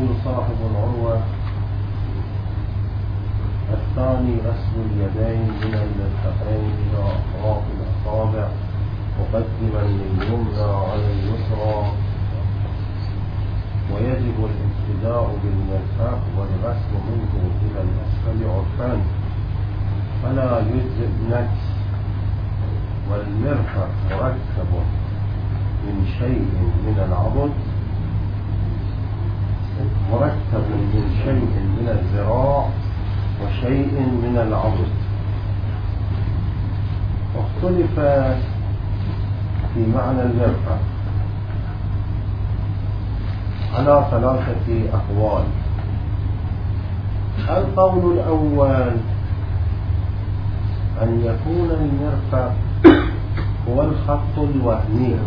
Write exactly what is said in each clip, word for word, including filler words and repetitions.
يقول صاحب العروة: الثاني غسل اليدين من المرفقين إلى أطراف الأصابع مقدما لليمنى على اليسرى، ويجب الابتداء بالمرفق والغسل منه إلى الأسفل عرفان، فلا يجزئ نجس. والمرفق مركب من شيء من العضد مركب من شيء من الذراع وشيء من العضد. واختلف في معنى المرفق على ثلاثة أقوال. القول الأول أن يكون المرفق هو الخط الوهمي،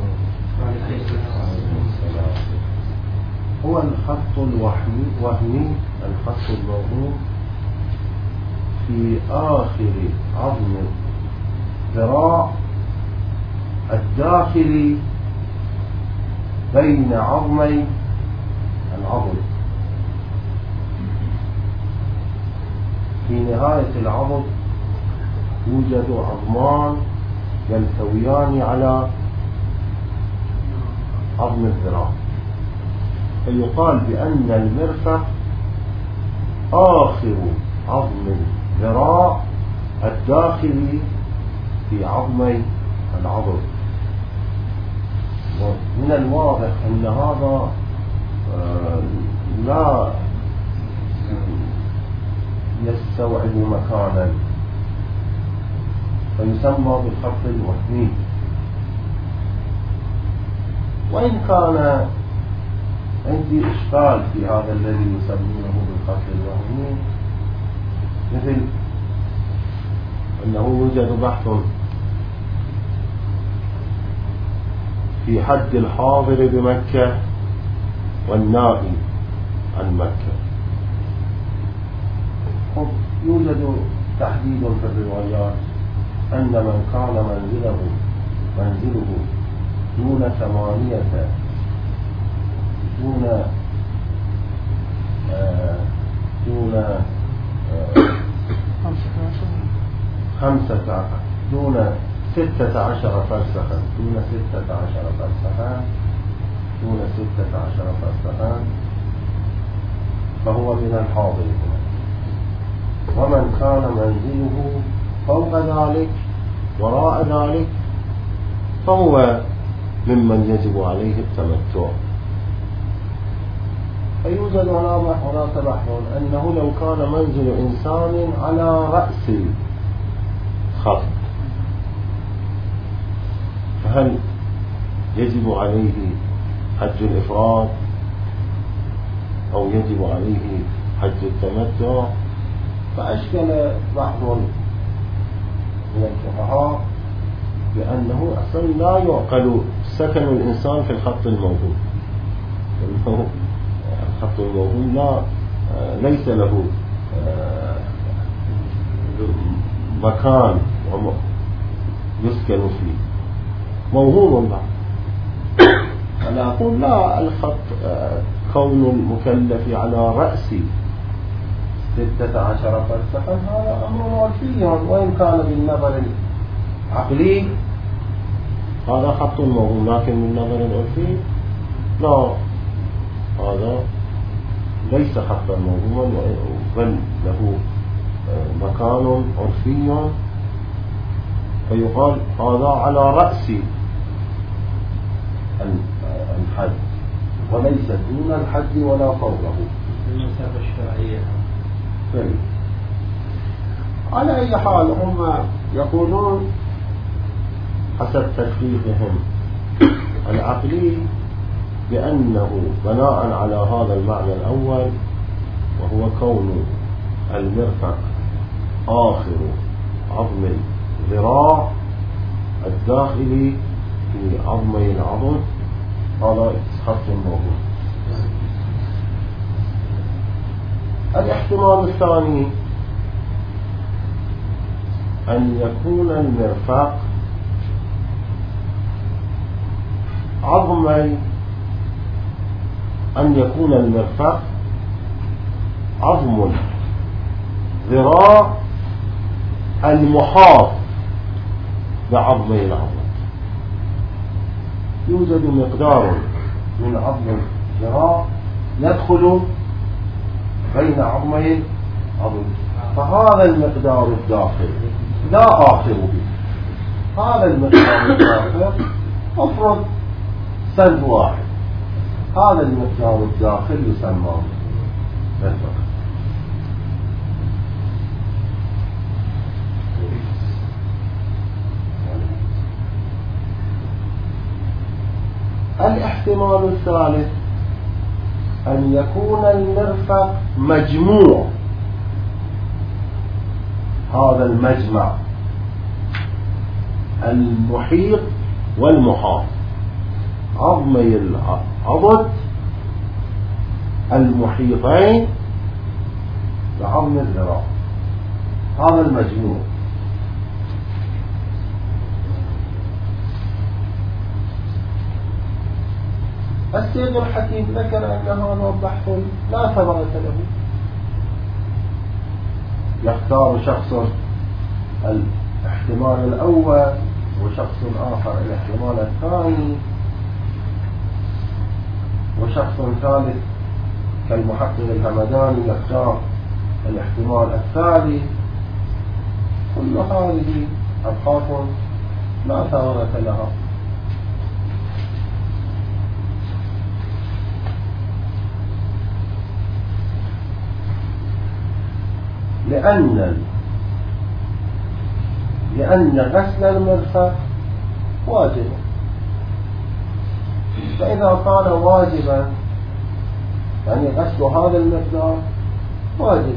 هو الخط الوهمي وهمي الخط الموهوم في آخر عظم الذراع الداخلي بين عظمي العضد. في نهاية العضد يوجد عظمان يلتويان على عظم الذراع، فيقال بأن المرفق آخر عظم الذراع الداخلي في عظمي العضد. ومن الواضح أن هذا لا يستوعب مكانا، فيسمى بالخط الوهمي. وإن كان عندي إشكال في هذا الذي يسمونه بالخط الوهمي، مثل أنه يوجد بحث في حد الحاضر بمكة والنائي عن مكة. يوجد تحديد في الروايات أن من كان منزله منزله دون ثمانية دون آه دون آه خمسة دون ستة عشر فرسخا دون ستة عشر فرسخا دون ستة عشر فرسخا فهو من الحاضر. ومن كان منزله فوق ذلك وراء ذلك فهو ممن يجب عليه التمتع. فيوجد هناك بحث أنه لو كان منزل إنسان على رأس الخط فهل يجب عليه حج الإفراد أو يجب عليه حج التمتع؟ فأشكل بحث من الفقهاء بأنه أصلا لا يعقل سكن الإنسان في الخط الموهوم. الخط الموهوم لا ليس له مكان يسكن فيه، موهوم له. أنا أقول لا، الخط كون المكلف على رأس ستة عشر فرسخا هذا أمر عرفي، وإن كان بالنظر العقلي هذا خط موهوم، لكن بالنظر العرفي لا، هذا ليس خطا موهوما، بل له مكان عرفي، فيقال هذا على رأس الحد وليس دون الحد ولا فوقه. المسافة الشرعية. طيب. على أي حال هم يقولون حسب تشريحهم العقلي بأنه بناء على هذا المعنى الأول، وهو كون المرفق آخر عظم الذراع الداخلي في عظمي العضد، هذا خط موجود. الاحتمال الثاني أن يكون المرفق عظمي أن يكون المرفق عظم الذراع المحاط بعظمي العضد. يوجد مقدار من عظم الذراع يدخل بين عظمي العضد، فهذا المقدار الداخل لا آخر به. هذا المقدار الداخل أفرض سن واحد، هذا المقدار الداخل يسمى مرفق. الاحتمال الثالث أن يكون المرفق مجموع، هذا المجمع المحيط والمحاط، عظمي العضد المحيطين بعظم الذراع، هذا المجموع. السيد الحكيم ذكر أن هذا بحث لا ثمرة له، يختار شخص الاحتمال الأول وشخص آخر الاحتمال الثاني وشخص ثالث كالمحقق الهمداني يختار الاحتمال الثالث. كل هذه أبحاث لا ثمرة لها. لأن لأن غسل المرفق واجب، فإذا كان واجبا يعني غسل هذا المقدار واجب.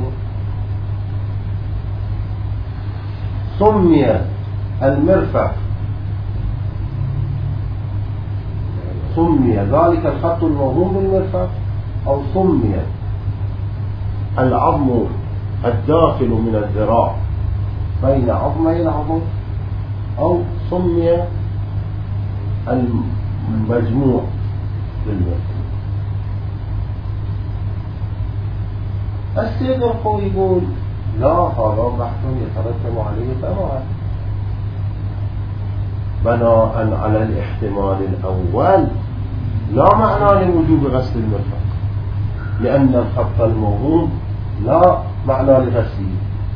سمي المرفق سمي ذلك الخط الموهوم بالمرفق، أو سمي العظم الداخل من الذراع بين عظمي العضد، أو سمي المجموع بالمرفق. السيد الخوي يقول لا، هذا بحث يترتب عليه ثمرة بناء على الاحتمال الأول، لا معنى لوجوب غسل المرفق، لأن الخط الموهوم لا معنى لغسله.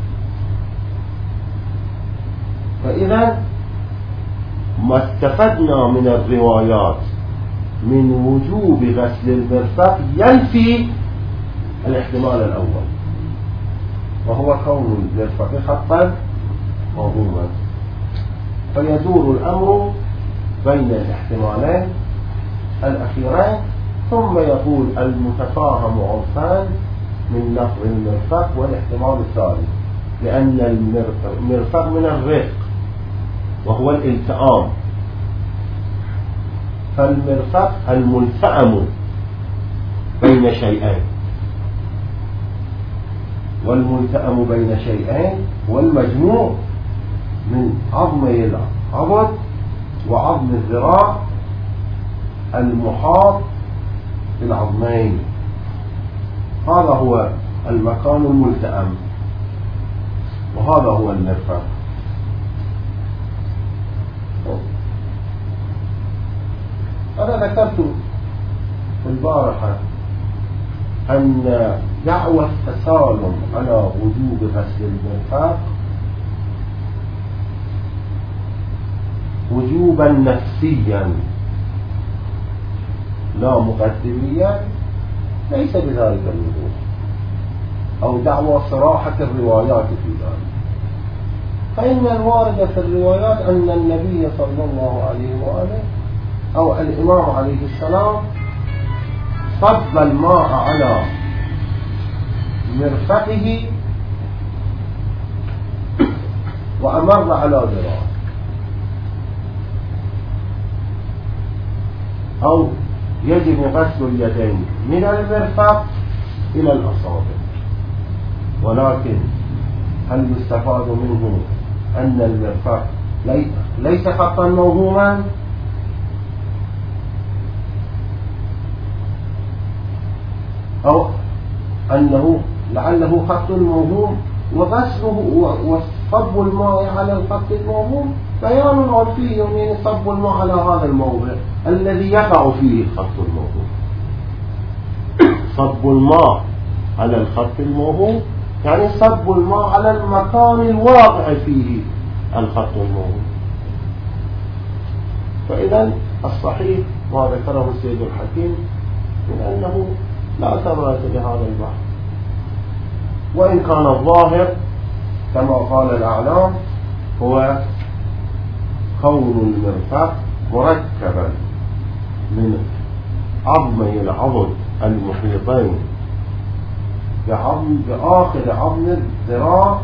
فإذا ما استفدنا من الروايات من وجوب غسل المرفق ينفي الاحتمال الأول، وهو كون المرفق خطا موهوما، فيدور الأمر بين الاحتمالين الأخيرين، ثم يقول المتفاهم عرفان من لفظ المرفق والاحتمال الثالث، لأن المرفق من الرفق وهو الالتئام، فالمرفق الملتئم بين شيئين، والملتئم بين شيئين والمجموع من عظمي العضد وعظم الذراع المحاط بالعظمين، هذا هو المكان الملتئم، وهذا هو المرفق. أنا ذكرت في البارحة أن دعوى التسالم على وجوب غسل المرفق وجوبا نفسيا لا مقدميا ليس بذلك الوجوب، أو دعوى صراحة الروايات في ذلك، فإن الوارد في الروايات أن النبي صلى الله عليه وآله أو الإمام عليه السلام صب الماء على مرفقه وأمر على ذراعه، أو يجب غسل اليدين من المرفق إلى الأصابع. ولكن هل يستفاد منه أن المرفق ليس خطا موهوما؟ أو أنه لعله خط موهوم، وغسله وصب الماء على الخط الموهوم بيان عرفي، يعني صب الماء على هذا الموضع الذي يقع فيه الخط الموهوم. صب الماء على الخط الموهوم يعني صب الماء على المكان الواقع فيه الخط الموهوم. فإذا الصحيح ما ذكره السيد الحكيم من أنه لا ثمرة لهذا البحث، وإن كان الظاهر كما قال الأعلام هو كون المرفق مركبا من عظمي العضد المحيطين بعظم بآخر عظم الذراع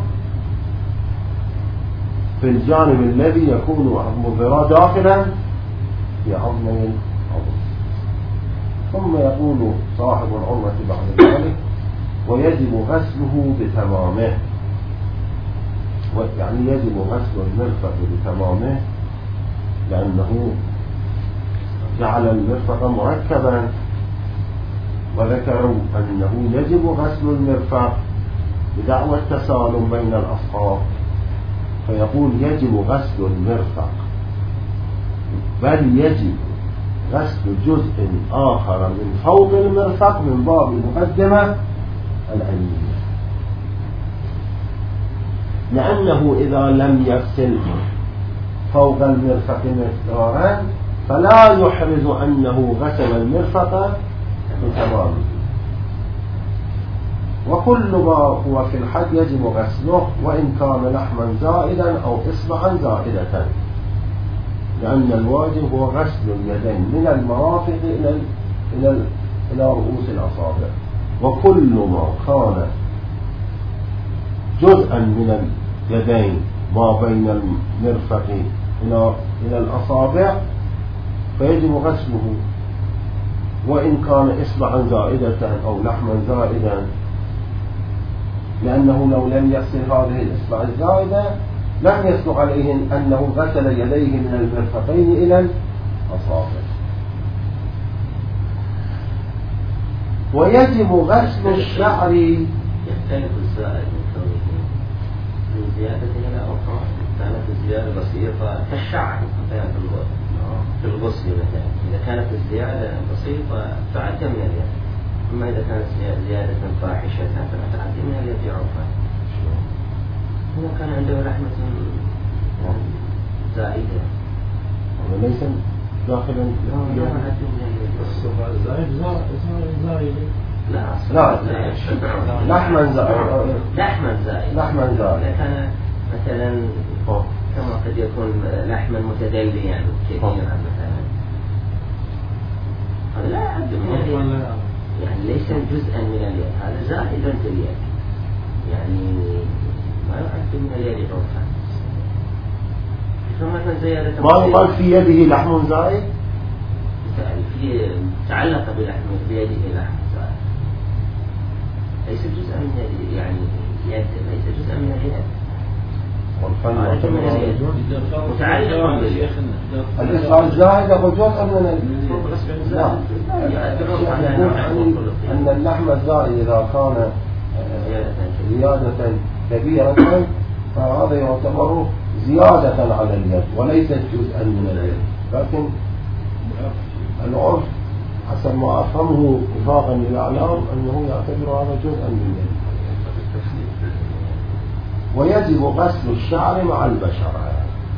في الجانب الذي يكون عظم الذراع داخلا في عظمي العضد. ثم يقول صاحب العروة بعد ذلك ويجب غسله بتمامه، يعني يجب غسل المرفق بتمامه لأنه جعل المرفق مركبا، وذكروا أنه يجب غسل المرفق بدعوى التسالم بين الأصحاب، فيقول يجب غسل المرفق، بل يجب غسل جزء آخر من فوق المرفق من باب المقدمة العلمية، لأنه إذا لم يغسل فوق المرفق مقدارا فلا يحرز أنه غسل المرفق بتمامه، وكل ما هو في الحد يجب غسله وإن كان لحما زائدا أو إصبعا زائدة، لأن الواجب هو غسل اليدين من المرافق إلى إلى إلى رؤوس الأصابع، وكل ما كان جزءا من اليدين ما بين المرفق إلى إلى الأصابع فيجب غسله وإن كان إصبعا زائدة أو لحما زائدا، لأنه لو لم يغسل هذه الإصبع الزائدة لم يسبق عليه أنه غسل يديه من المرفقين إلى الأصابع. ويجب غسل الشعر. يختلف الزائد من زيادة إلى أخرى، كانت الزيادة بسيطة كالشعر في الغسل مثلا، إذا كانت الزيادة بسيطة فأتم من اليد، أما إذا كانت زيادة فاحشة فتعدي من اليد عرفا. هو كان عنده لحمة زائدة وليس داخلا الزائد زائد لا لا لحما زائد لحما زائد لحما زائد إذا كان مثلا كما قد يكون لحما متدليا كثيرا مثلا هذا لا يعد من اليد، يعني ليس جزءا من اليد، هذا زائد في اليد، يعني ما يعد من اليد عرفا. فمثلا زيادة ما يقال في يده لحم زائد، في تعلق بلحم بيده لحم زائد، ليس جزءا من اليد، يعني يد ليس جزءا من اليد، متعلق باليد. الإصبع الزائد هو جزء من اليد. لا، يقول أن اللحم الزائد إذا كان زيادة كبيرة فهذا يعتبر زيادة على اليد وليست جزءا من اليد، لكن العرف حسب ما أفهمه وفاقا للأعلام أنه يعتبر هذا جزءا من اليد. ويجب غسل الشعر مع البشرة.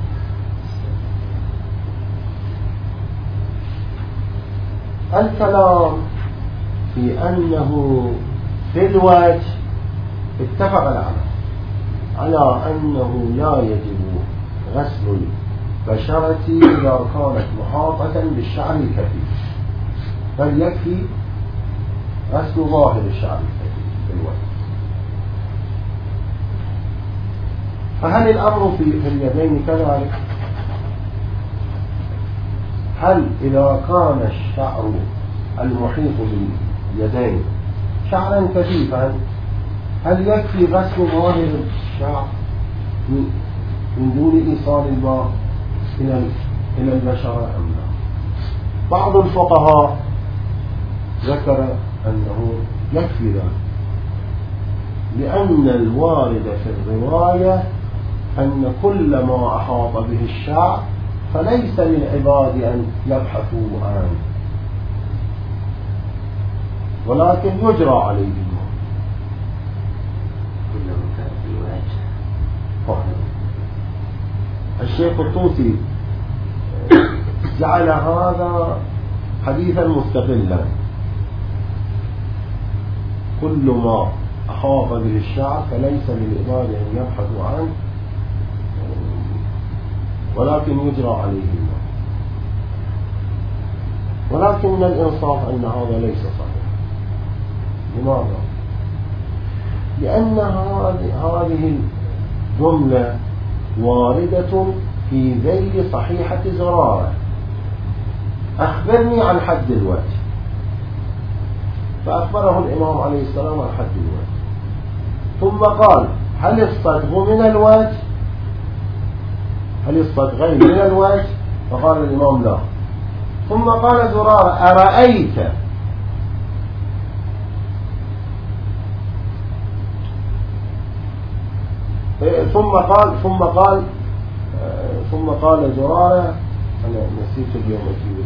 الكلام في أنه في الوجه اتفق العلماء على أنه لا يجب غسل البشرة إذا كانت محاطة بالشعر الكثيف، بل يكفي غسل ظاهر الشعر الكثيف في الوجه. فهل الأمر في اليدين كذلك؟ هل إذا كان الشعر المحيط باليدين شعرا كثيفا هل يكفي غسل ظاهر الشعر من دون إيصال الماء إلى البشرة أم لا؟ بعض الفقهاء ذكر أنه يكفي ذلك، لأن الوارد في الرواية أن كل ما أحاط به الشعر فليس للعباد أن يبحثوا عنه، ولكن يجرى عليهم. الشيخ الطوسي جعل هذا حديثا مستقلا، كل ما أحاط به الشعر فليس للعباد أن يبحثوا عنه ولكن يجرى عليهم. ولكن الإنصاف أن هذا ليس صحيح. لماذا؟ لأن هذه الجملة واردة في ذيل صحيحة زرارة: أخبرني عن حد الوجه، فأخبره الإمام عليه السلام عن حد الوجه، ثم قال: هل الصدغ من الوجه؟ هل الصدغين من الوجه؟ فقال الإمام: لا. ثم قال زرارة: أرأيت؟ ثم قال ثم قال ثم قال زرارة: أنا نسيت اليوم أجيب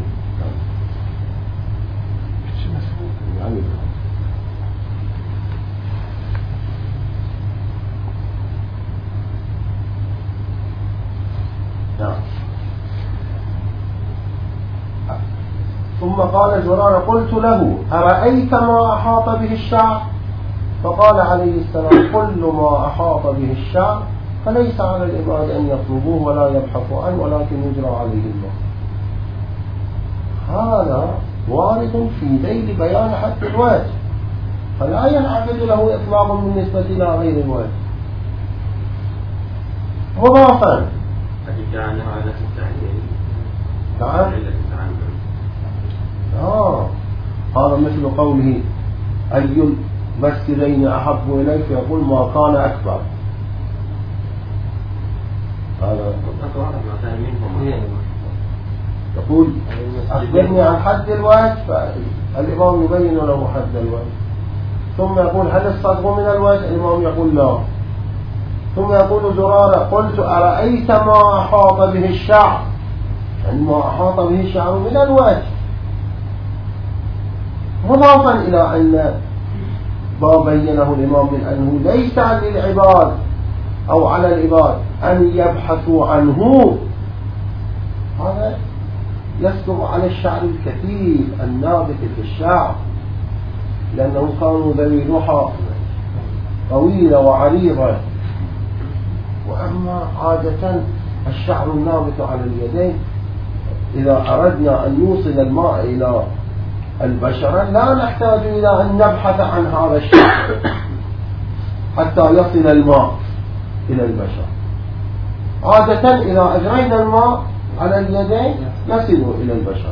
يعني نعم. ثم قال زرارة: قلت له: أرأيت ما أحاط به الشعر؟ فقال عليه السلام: كل ما أحاط به الشعر فليس على العباد أن يطلبوه ولا يبحثوا عنه ولكن يجرى عليه الماء. هذا وارد في ذيل بيان حد الوجه، فلا ينعقد له إطلاق بالنسبة إلى غير الوجه. مضافا عنه على التعليل. نعم. آه هذا مثل قوله: أي المسجدين أحب إليك؟ يقول: ما كان أكبر. هذا يقول: أخبرني عن حد الوجه، فالإمام يبين له حد الوجه، ثم يقول: هل الصدغ من الوجه؟ الإمام يقول: لا. ثم يقول زرارة: قلت: أرأيت ما أحاط به الشعر؟ يعني ما أحاط به الشعر من الوجه. مضافا إلى أن ما بينه الإمام من أنه ليس للعباد أو على العباد أن يبحثوا عنه، هذا يسلب على الشعر الكثير النابت في الشعر، لأنه كانوا ذوي لحى طويلة وعريضة. وأما عادة الشعر النابت على اليدين إذا أردنا أن يوصل الماء إلى البشرة لا نحتاج إلى أن نبحث عن هذا الشعر حتى يصل الماء إلى البشرة. عادة إذا أجرينا الماء على اليدين يصل إلى البشرة،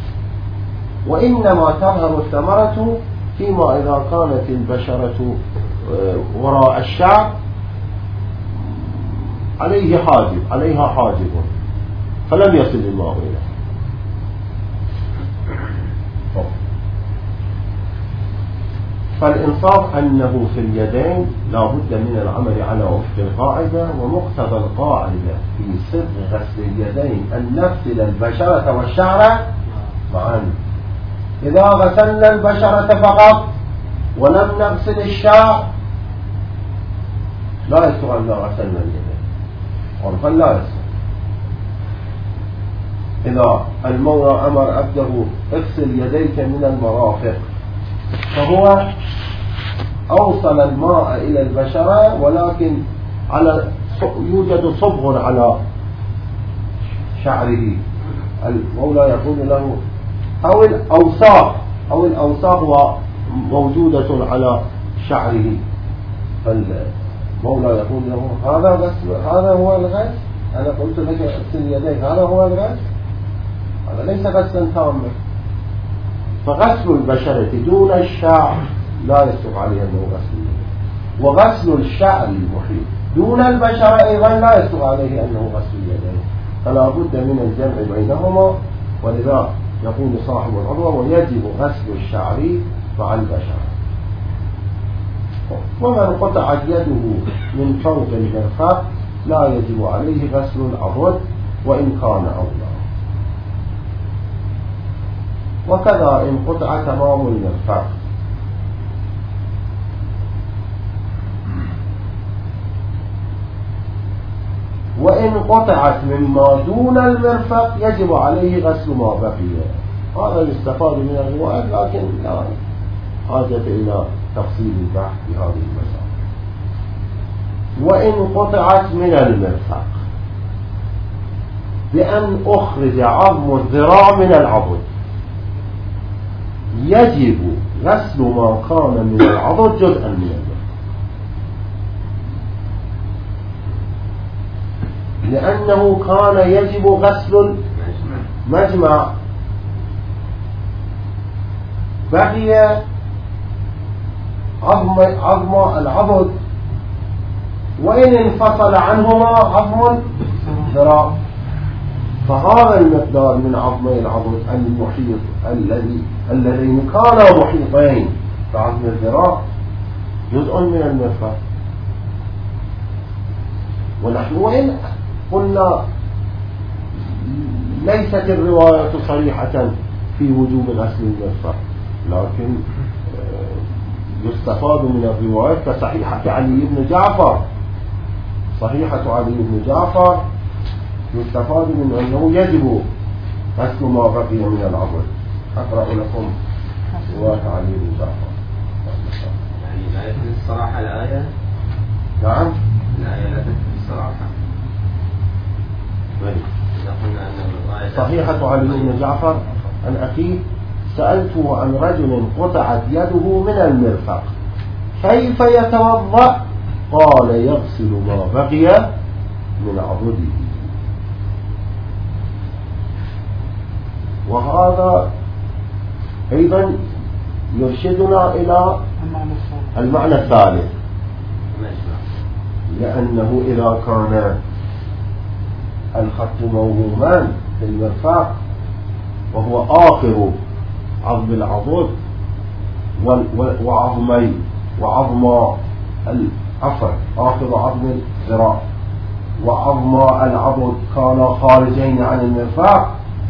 وإنما تظهر الثمرة فيما إذا كانت البشرة وراء الشعر عليه حاجب عليها حاجب فلم يصل الماء إليه. فالإنصاف أنه في اليدين لا بد من العمل على وفق القاعدة، ومقتضى القاعدة في سر غسل اليدين أن نغسل البشرة والشعر معا. إذا غسلنا البشرة فقط ولم نغسل الشعر لا يستطيع أن غسلنا اليدين، عرفا لا يستطيع. إذا المولى أمر عبده: اغسل يديك من المرافق، فهو أوصل الماء إلى البشرة، ولكن على يوجد صبغ على شعره. المولى يقول له: أو الأوساخ أو الأوساخ موجودة على شعره، فالمولى يقول له: هذا غسل، هذا هو الغسل؟ أنا قلت لك اغسل يديك، هذا هو الغسل؟ هذا ليس غسلا تاما. فغسل البشرة دون الشعر لا يصدق عليه أنه غسل اليدين، وغسل الشعر المحيط دون البشرة أيضا لا يصدق عليه أنه غسل اليدين، فلا بد من الجمع بينهما. ولذا يقول صاحب العروة: ويجب غسل الشعر مع البشرة. ومن قطعت يده من فوق المرفق لا يجب عليه غسل العضد وإن كان أولى. وكذا إن قطع تمام المرفق وإن قطعت مما دون المرفق يجب عليه غسل ما بقي. هذا يستفاد من الرواية، لكن لا حاجة إلى تفصيل البحث في هذه المسألة. وإن قطعت من المرفق بأن أخرج عظم الذراع من العضد يجب غسل ما كان من العضد جزءا من المرفق، لأنه كان يجب غسل المجمع، بقي عظم عظم العضد وإن انفصل عنهما عظم الذراع، فهذا المقدار من عظمي العضد المحيط الذي الذين كانا محيطين بعظم الذراع جزء من المرفق. ونحن وإن قلنا ليست الرواية صريحة في وجوب غسل المرفق، لكن يستفاد من الرواية كصحيحة علي بن جعفر. صحيحة علي بن جعفر يستفاد من أنه يجب غسل ما بقي من العضد. أقرأ لكم رواية علي بن جعفر. يعني لا يكون الصراحة الآية؟ نعم، الآية لا تكون الصراحة. إذا قلنا أن الآية صحيحة علي بن جعفر عن أخيه: سألته عن رجل قطعت يده من المرفق كيف يتوضأ؟ قال: يغسل ما بقي من عضده. وهذا أيضا يرشدنا إلى المعنى الثالث، لأنه إذا كان الخط موهوما في المرفق وهو آخر عظم العضد وعظمي وعظم العفر آخر عظم الذراع وعظم العضد كانا خارجين عن المرفق،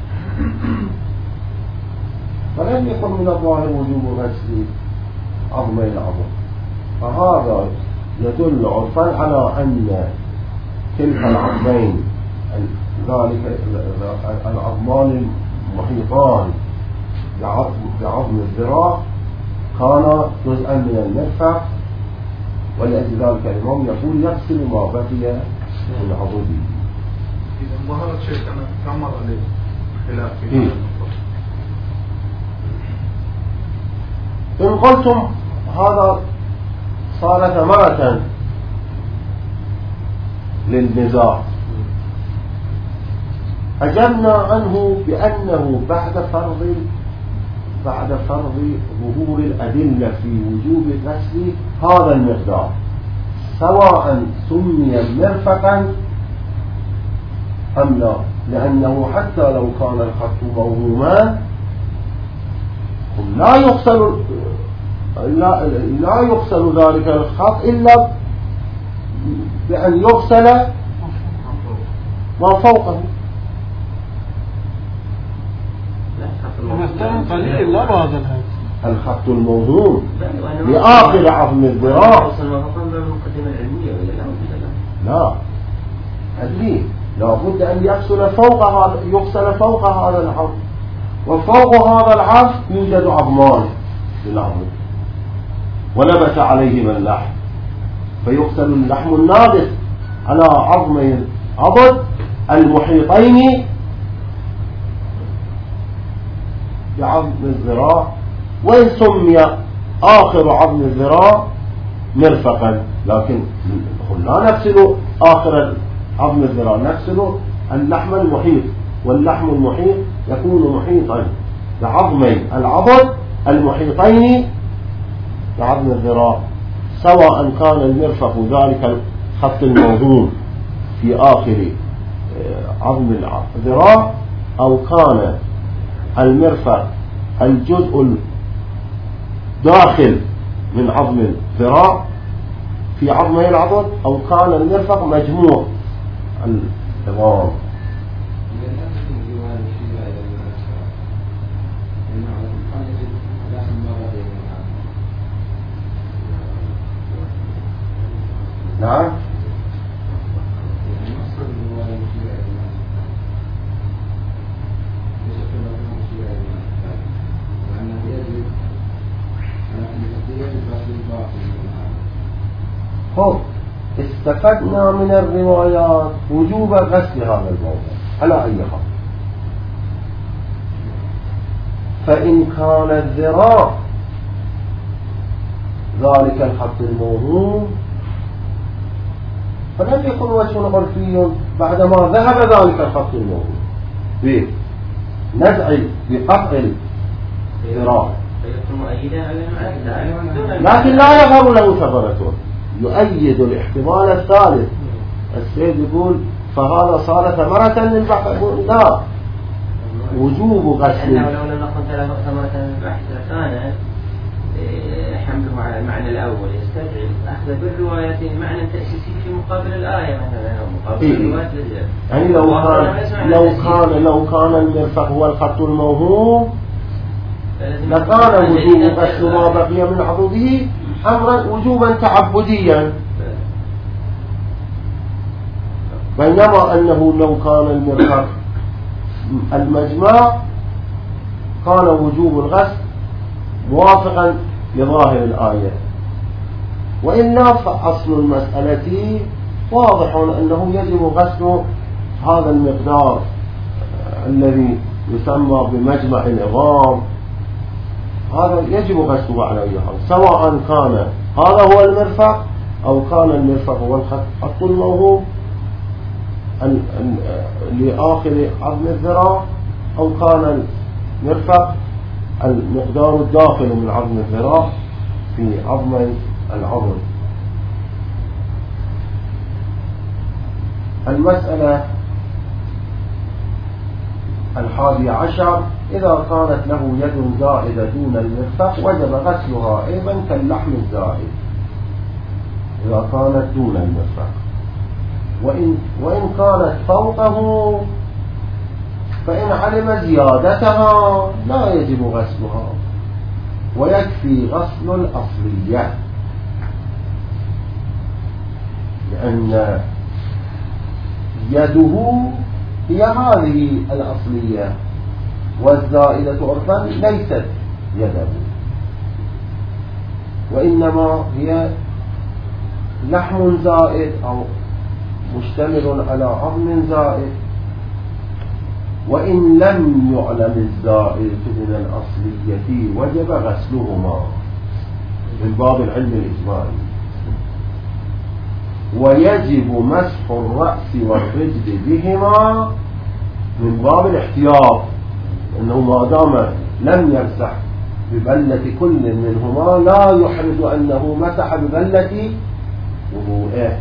فلم يكن من الظاهر وجوب غسل عظمي العضد. فهذا يدل عرفا على أن تلك العظمين ذلك العظمان المحيطان بعظم الذراع كان جزءا من المرفق، ولأجل ذلك الإمام يقول يغسل ما بقي من عضده. إذا ظهرت شيء كان مر عليه خلاف في هذا. إن قلتم هذا صار ثمرة للنزاع، أجبنا عنه بأنه بعد فرض بعد فرض ظهور الأدلة في وجوب غسل هذا المقدار، سواء سمي مرفقا أم لا، لأنه حتى لو كان الخط موهوما لا يغسل لا, لا يغسل ذلك الخط إلا بأن يغسل ما فوقه. قليل لا بعض هذا الخط الموهوم لآخر عظم الذراع. لا أدري لابد أن يغسل فوق هذا يغسل فوق هذا العظم، وفوق هذا العظم يوجد عظمان للعظم ونبت عليهما اللحم، فيغسل اللحم النابت على عظمي العضد المحيطين بعظم الذراع، وإن سمي آخر عظم الذراع مرفقا، لكن لا نغسل آخر عظم الذراع، نغسل اللحم المحيط، واللحم المحيط يكون محيطا بعظمي العضد المحيطين بعظم الذراع، سواء كان المرفق ذلك الخط الموهوم في آخر عظم الذراع أو كان المرفق الجزء الداخل من عظم الذراع في عظمه العضد، أو كان المرفق مجموع العظام. نعم. خب استفدنا من الروايات وجوب غسل هذا الموضع على أي حال. فإن كان الذراع ذلك الخط الموهوم فلم يكن وجه عرفي بعدما ذهب ذلك الخط الموهوم بنزع بقطع الذراع، لكن لا يظهر له ثمرة يؤيد الاحتمال الثالث. السيد يقول فهذا صار ثمرة للبحث، لا، وجوب غسل. لأنه لو لم نقل ثمرة للبحث لكان حمله على المعنى الأول يستدعي أخذ بالروايات معنى تأسيسي في مقابل الآية مثلا أو مقابل إيه؟ الروايات. يعني لو كان لو كان لو كان المرفق هو الخط الموهوم لكان وجوب غسل ما بقي من عضده أمرا وجوبا تعبديا، بينما أنه لو كان المرفق المجمع كان وجوب الغسل موافقا لظاهر الآية. وإلا فأصل المسألة واضح أنه يجب غسل هذا المقدار الذي يسمى بمجمع العظام، هذا يجب غسله على أي حال، سواء كان هذا هو المرفق أو كان المرفق هو الخط الموهوم لآخر عظم الذراع، أو كان المرفق المقدار الداخل من عظم الذراع في عظم العظم. المسألة الحادية عشر: إذا كانت له يد زائدة دون المرفق وجب غسلها أيضا كاللحم الزائد إذا كانت دون المرفق، وإن, وإن كانت فوقه فإن علم زيادتها لا يجب غسلها، ويكفي غسل الأصلية، لأن يده هي هذه الأصلية والزائدة عرفا ليست يده، وإنما هي لحم زائد أو مشتمل على عظم زائد. وإن لم يعلم الزائد من الأصلية وجب غسلهما من باب العلم الإجمالي، ويجب مسح الرأس والرجل بهما من باب الاحتياط، أنه ما دام لم يمسح ببلة كل منهما لا يحرز أنه مسح ببلة وضوءه.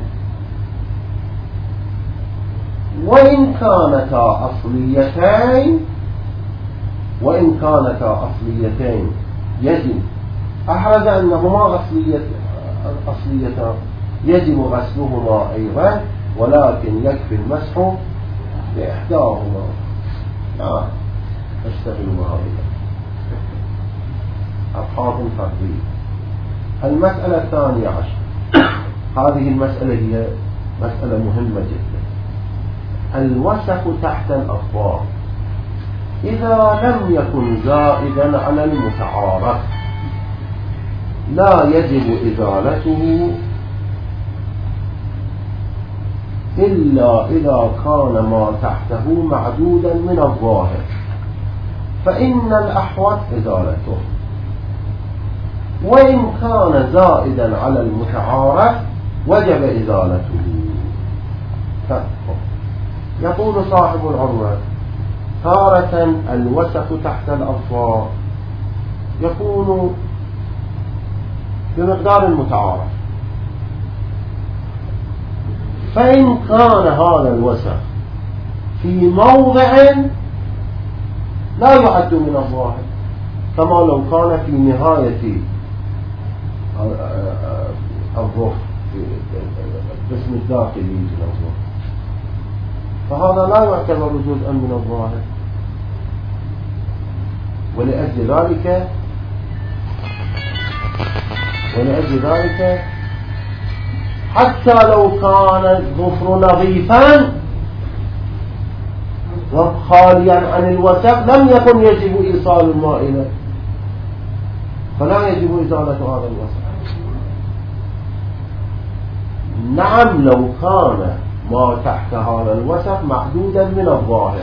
وإن كانتا أصليتين وإن كانتا أصليتين يجب أحرز أنهما أصليتان يجب غسلهما أيضا، ولكن يكفي المسح بإحداهما. لا أشتغل بهذا أبحاث فردية. المسألة الثانية عشر، هذه المسألة هي مسألة مهمة جدا. الوسخ تحت الأظفار إذا لم يكن زائدا على المتعارف لا يجب إزالته إلا إذا كان ما تحته معدودا من الظاهر، فإن الأحوط إزالته. وإن كان زائدا على المتعارف وجب إزالته. يقول صاحب العروة: تارة الوسخ تحت الأظفار يكون بمقدار المتعارف، فإن كان هذا الوسخ في موضع لا يعد من الظاهر، كما لو كان في نهاية الظهر القسم الداخلي من الظهر، فهذا لا يعتبر جزءا من الظاهر. ولأجل ذلك ولأجل ذلك حتى لو كان الظفر نظيفا وخاليا عن الوسخ لم يكن يجب إيصال الماء إليه، فلا يجب إزالة هذا الوسخ. نعم لو كان ما تحت هذا الوسخ محدودا من الظاهر.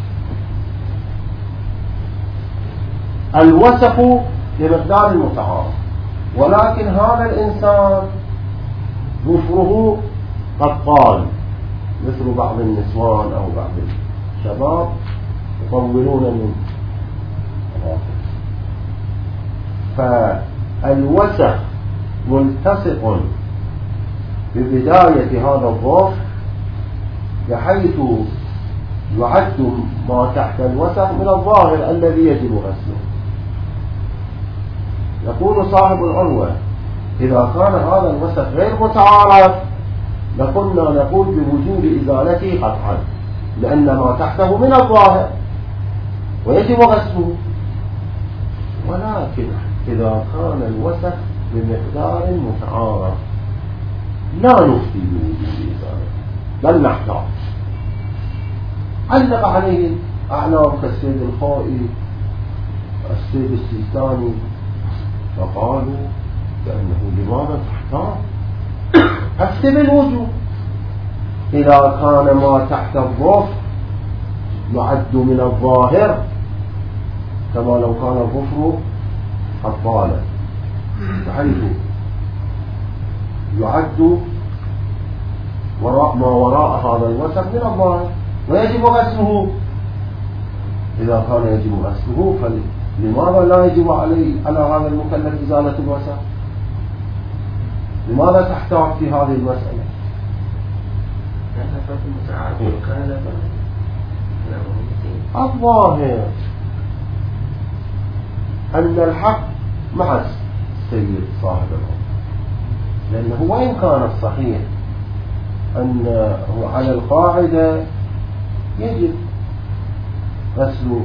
الوسخ بمقدار المتعارف، ولكن هذا الإنسان ظفره قد طال، مثل بعض النسوان أو بعض الشباب يطولون من الظافر، فالوسخ ملتصق ببداية هذا الظفر بحيث يعد ما تحت الوسخ من الظاهر الذي يجب غسله. يقول صاحب العنوة: إذا كان هذا الوسخ غير متعارف لكنا نقول بوجوب إزالته قطعا، لأن ما تحته من الظاهر ويجب غسله. ولكن إذا كان الوسخ بمقدار متعارف لا نفتي بوجوب إزالته، بل نحتاج. علق عليه أعنام كالسيد الخائي السيد السيستاني، فقالوا كأنه لماذا تحتاج؟ أكتب الوجوب. إذا كان ما تحت الظفر يعد من الظاهر كما لو كان الظفر قد طال، بحيث يعد وراء ما وراء هذا الوسخ من الظاهر ويجب غسله. إذا كان يجب غسله فلماذا لا يجب عليه على هذا المكلف إزالة الوسخ؟ لماذا تحتاج في هذه المسألة؟ الظاهر أن الحق مع السيد صاحب الأمر، لأنه وإن كان الصحيح أنه على القاعدة يجب غسل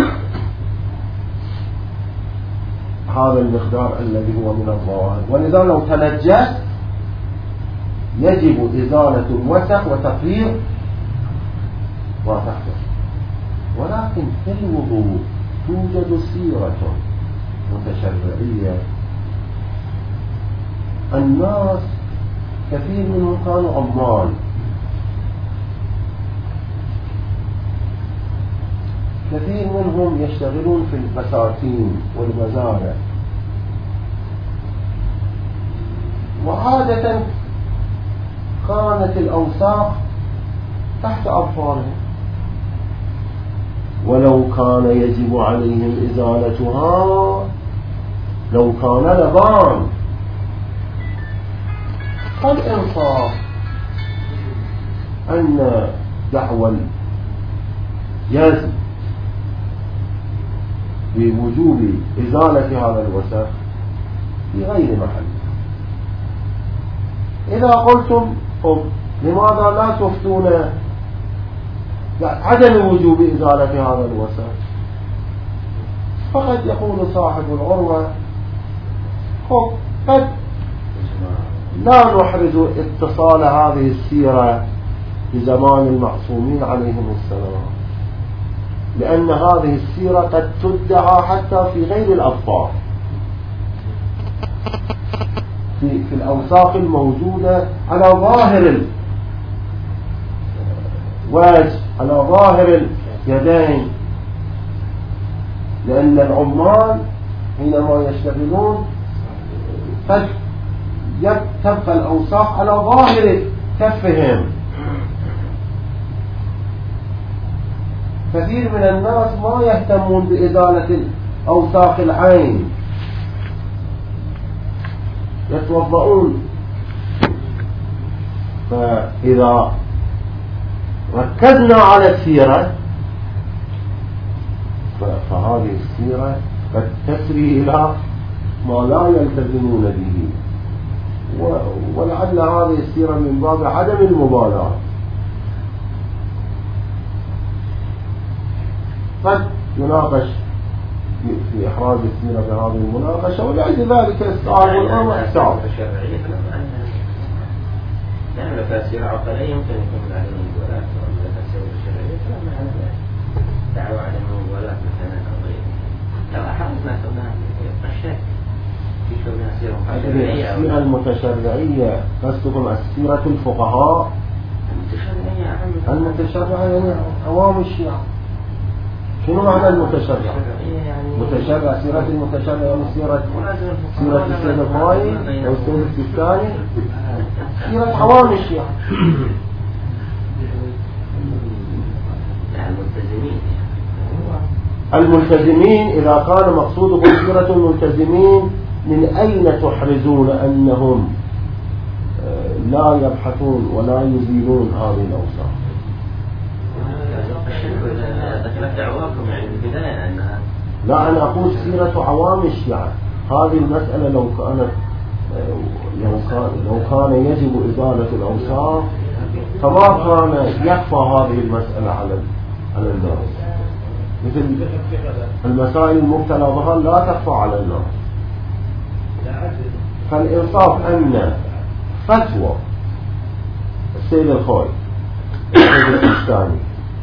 هذا المقدار الذي هو من الظواهر، ولذا لو تنجس يجب إزالة الوسخ وتطهير ما تحته. ولكن في الوضوء توجد سيرة متشرعية. الناس كثير منهم كانوا عمال، كثير منهم يشتغلون في البساتين والمزارع، وعادة كانت الأوساخ تحت أظفارهم، ولو كان يجب عليهم إزالتها لو كان لبان. فالإنصاف أن دعوى الجزم بوجوب إزالة هذا الوسخ في غير محل. إذا قلتم لماذا لا تفتون عدم وجوب إزالة هذا الوسخ، فقد يقول صاحب العروة قد لا نحرز اتصال هذه السيرة بزمان المعصومين عليهم السلام، لأن هذه السيرة قد تدعى حتى في غير الأظفار، في, في الأوساخ الموجودة على ظاهر الوجه، على ظاهر اليدين، لأن العمال حينما يشتغلون قد تبقى الأوساخ على ظاهر كفهم. كثير من الناس ما يهتمون بإزالة أوساخ العين، يتوضؤون. فإذا ركزنا على السيرة فهذه السيرة قد تسري إلى ما لا يلتزمون به، ولعل هذه السيرة من باب عدم المبالاة. قد يناقش في إحراز السيرة بهذه المناقشة، ولأجل ذلك الصعب والأمر صعب. يعني لو كانت سيرة عقلية يمكن يكون من عدم المبالاة، ولو كانت سيرة شرعية فلا معنى ذلك. دعوة عدم المبالاة مثلا أو غيره. لو أحرزنا كونها يبقى الشك في كونها سيرة متشرعية. السيرة المتشرعية قصدكم السيرة الفقهاء؟ المتشرعية عامة. المتشرعية يعني عوام الشيعة. شنو معنى المتشرع؟ متشرع سيرة المتشرع يعني سيرة سيرة السيد الخوائي أو السيد السيستاني، سيرة عوام الشيعة. الملتزمين الملتزمين إذا كان مقصودهم سيرة الملتزمين، من أين تحرزون أنهم لا يبحثون ولا يزيلون هذه الأوصاف؟ دعواكم يعني البداية أنها لا، أنا أقول سيرة عوام الشيعة. هذه المسألة لو كانت لو كان لو كان يجب إزالة الأوصاف فما كان يخفى هذه المسألة على على الناس. مثل المسائل المبتلى بها لا تخفى على الناس. فالإنصاف أن فتوى السيد الخوئي السيد السيستاني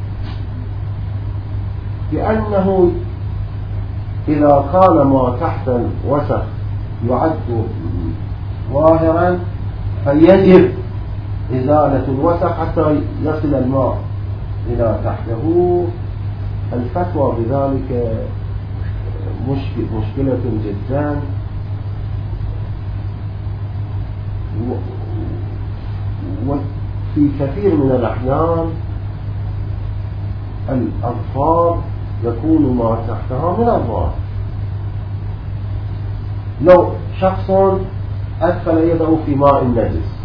بأنه إذا كان ما تحت الوسخ يعد ظاهرا فيجب إزالة الوسخ حتى يصل الماء إلى تحته، الفتوى بذلك مشكلة جدا. وفي كثير من الأحيان الأظفار يكون ما تحتها من الظاهر. لو شخص أدخل يده في ماء نجس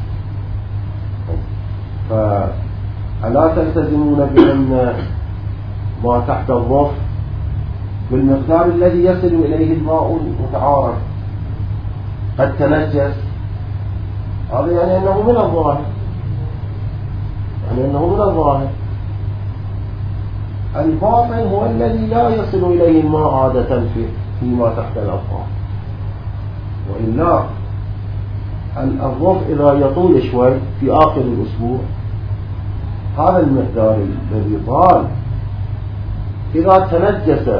فألا تلتزمون بأن ما تحت الظفر بالمقدار الذي يصل إليه الماء المتعارف قد تنجس؟ هذا يعني أنه من الظاهر، يعني أنه من الظاهر. الباطن هو الذي لا يصل إليه الماء عادة فيما تحت الأظفار، وإلا الظفر إذا يطول شوي في آخر الأسبوع هذا المقدار الذي طال إذا تنجس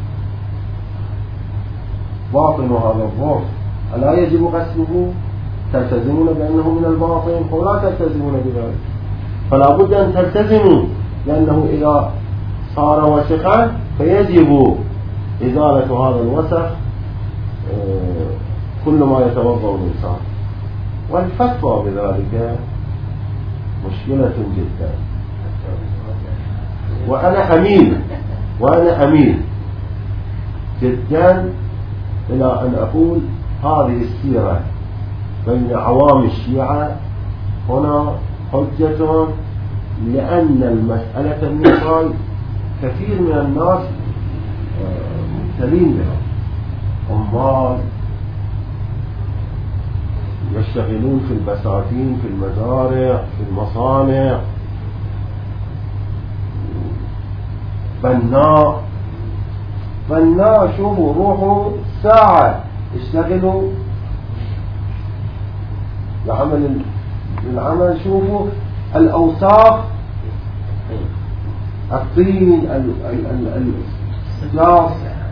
باطن هذا الظفر ألا يجب غسله؟ تلتزمون بأنه من الباطن ولا تلتزمون بذلك؟ فلا بد أن تلتزموا لأنه إذا صار وسخا فيجب إزالة هذا الوسخ كل ما يتوضأ الإنسان. والفتوى بذلك مشكلة جدا. وأنا أميل وأنا أميل جدا إلى أن أقول هذه السيرة بين عوام الشيعة هنا حجة، لأن المسألة النقاي كثير من الناس مبتلين بها، عمال يشتغلون في البساتين في المزارع في المصانع، بناء بناء شوفوا روحوا ساعة اشتغلوا لعمل العمل، شوفوا الأوساخ الطين السلاس.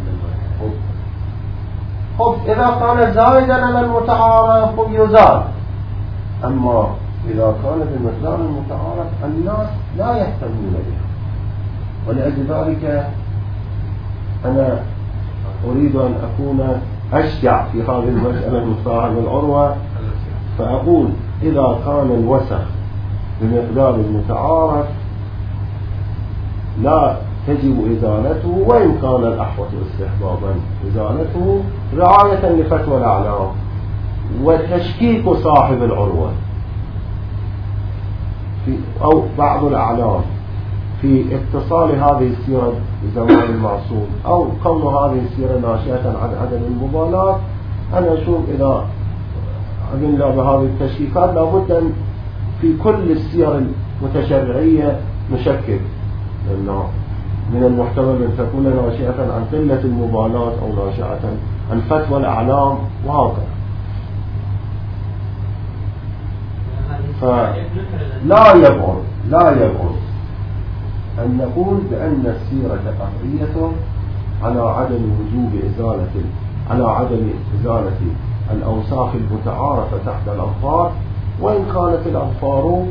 خب إذا كان زائدا على المتعارف خب يزال، أما إذا كان بالمقدار المتعارف الناس لا يهتمون بها. ولأجل ذلك أنا أريد أن أكون أشجع في هذه المسألة من صاحب العروة، فأقول إذا كان الوسخ بمقدار المتعارف لا تجب إزالته، وإن كان الأحوط استحبابا إزالته رعاية لفتوى الأعلام وتشكيك صاحب العروة في أو بعض الأعلام في اتصال هذه السيرة بزمان المعصوم، أو كون هذه السيرة ناشئة عن عدم المبالاة. أنا أشوف إذا قلنا بهذه التشكيكات لابد أن في كل السير المتشرعية نشكك، لأنه من المحتمل أن تكون ناشئة عن قلة المبالاة أو ناشئة عن فتوى الأعلام وهكذا. فلا يبعد لا يبعد أن نقول بأن السيرة قطعية على عدم وجوب إزالة على عدم إزالة الأوصاف المتعارفة تحت الأظفار، وإن كانت الأظفار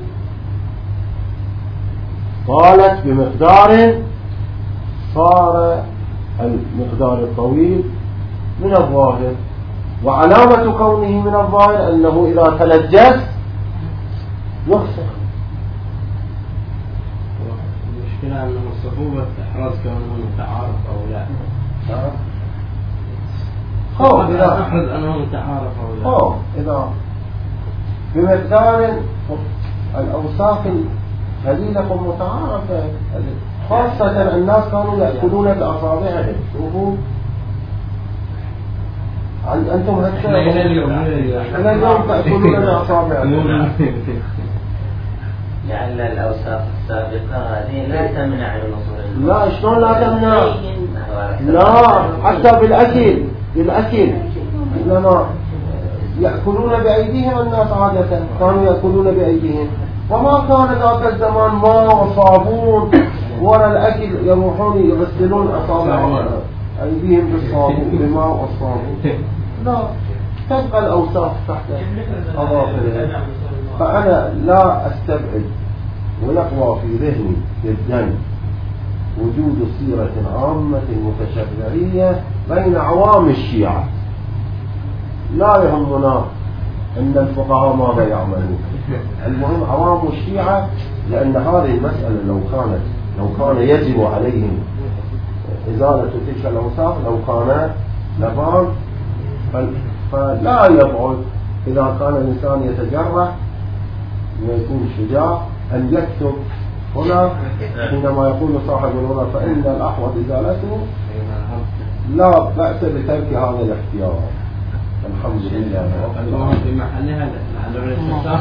طالت بمقدار صار المقدار الطويل من الظاهر، وعلامة كونه من الظاهر أنه إذا تلجس يخسر. المشكلة أنه صعوبة إحراز كونه متعارف أو لا. هو إذا أحرز أنه متعارف أو لا. هو إذا بمقدار الأوصاف القليلة متعارفة، خاصة الناس كانوا يأكلون بأصابعهم. شوفوا أنتم هكذا إلى اليوم تأكلون بأصابعهم. لعل الأوصاف السابقة هذه لا تمنع الوصول. لا، شلون لا تمنع؟ لا، حتى بالأكل بالأكل إنما يأكلون بأيديهم. الناس عادة كانوا يأكلون بأيديهم، وما كان ذاك الزمان ماء وصابون ولا الأكل، يروحون يغسلون أصابعهم أيديهم بالصابون بماء والصابون. لا، تبقى الأوصاف تحت أظافرهم. فأنا لا أستبعد ويقوى في ذهني جدا وجود صيرة عامة متشرعية بين عوام الشيعة. لا يهمنا أن الفقهاء ماذا يعملون، المهم عوام الشيعة، لأن هذه المسألة لو كانت لو كان يجب عليهم إزالة تلك الأوصاف لو كان لبان، فلا يبعد إذا كان الإنسان يتجرح ويكون شجاع أن يكتب هنا حينما يقول صاحب الهنا فإن الأحوط إزالته، لا بأس بترك هذا الاختيار. الحمد لله. في محلها